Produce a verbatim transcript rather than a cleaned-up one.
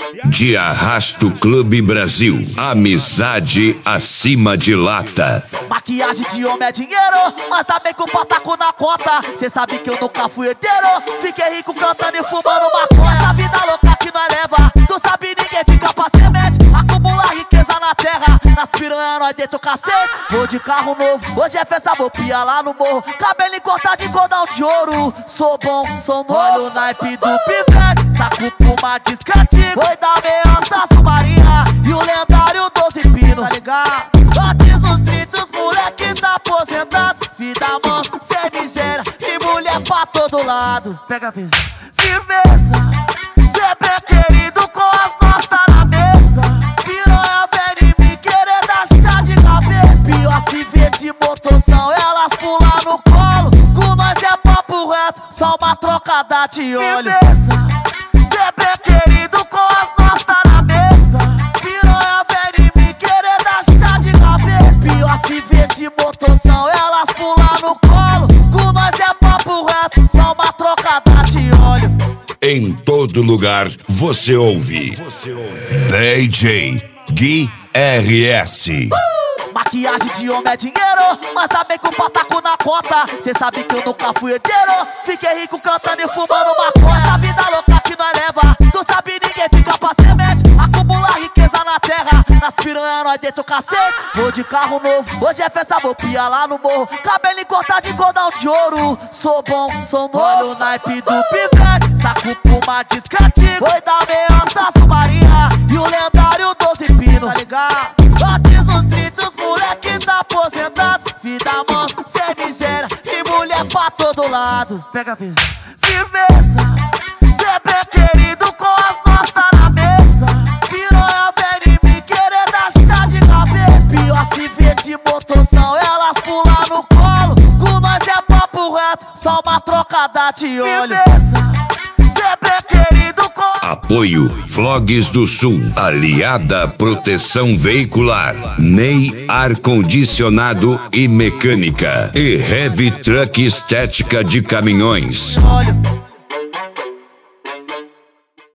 De Arrasto Clube Brasil, amizade acima de lata. Maquiagem de homem é dinheiro, mas também com pataco na conta. Cê sabe que eu nunca fui herdeiro, fiquei rico cantando e fumando maconha. Essa vida louca que nós leva, tu sabe ninguém fica pra semente. Acumular riqueza na terra, nas piranhas nós deita o cacete. Vou de carro novo, hoje é festa bopia lá no morro. Cabelo encortado de cordão de ouro, sou bom, sou novo. Olha o naipe do pivete, saco puma disca antigo. Oi da meia submarina e o lendário doze pino, tá ligado? Antes dos trinta os moleque tá aposentado. Vida manso, sem miséria e mulher pra todo lado. Pega a vez, firmeza, bebê querido com as notas na mesa. Piranha vem em mim querer dar chá de cabelo. Pior se vê de motorzão, elas pulam no colo. Com nós é papo reto, só uma trocada de olho. Firmeza, bebê querido com as notas na mesa. Piranha vem em mim querer dar chá de cabelo. Pior se vê de motorzão, elas pulam no colo. Com nós é papo reto, só uma trocada de olho. Em todo lugar você ouve D J Gui R S. Maquiagem de homem é dinheiro, mas também com pataco na conta. Cê sabe que eu nunca fui herdeiro, fiquei rico cantando e fumando maconha. Essa vida louca que nós leva, tu sabe ninguém fica pra semente. Acumular riqueza na terra, nas piranhas nós deita o cacete. Vou de carro novo, hoje é festa bopia lá no morro. Cabelo encortado de cordão de ouro, sou bom, sou novo. Olha o naipe do pivete, saco puma disca antigo. Oi da meia submarina e o lendário doze pino, tá ligado? Antes dos trinta os moleque tá aposentado. Vida manso, sem miséria e mulher pra todo lado. Pega a vez, firmeza, bebê querido com as notas na mesa. Piranha vem em mim querer dar chá de cabelo. Pior se vê de motorzão, elas pulam no colo. Com nós é papo reto, só uma trocada de olho. Firmeza, bebê querido com... Apoio Flogs do Sul, Aliada Proteção Veicular, Ney Ar-Condicionado e Mecânica e Heavy Truck Estética de Caminhões. Olha.